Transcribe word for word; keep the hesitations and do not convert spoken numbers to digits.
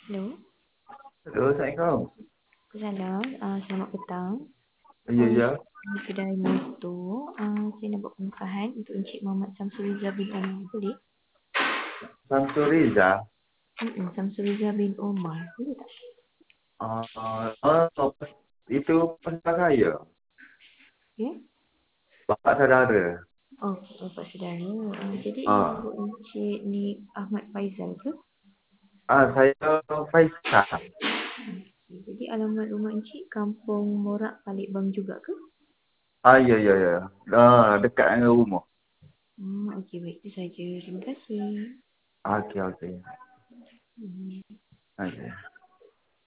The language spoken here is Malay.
Hello. Halo, Assalamualaikum. Salam, uh, selamat petang. Ya, Uh, ya. di kedai motor, uh, saya nak buat pembukaan untuk Encik Muhammad Samsul Riza bin Omar. Boleh? Samsul Riza. Mm-mm, Samsul Riza bin Omar. Boleh tak? Uh, uh, itu pasal saya. Ya? Bapak saudara. Oh, Bapak Saudara. Uh, jadi Ah, ibu Encik ni Ahmad Faizal ke? ah saya Faisal. Okay. Jadi alamat rumah Encik Kampung Morak Palembang juga ke? Ah, ya, ya, ya. Ah, dekat dengan rumah. Hmm, okey, baik. Itu saja. Terima kasih. Ah, okey, okey. Hmm. Okey.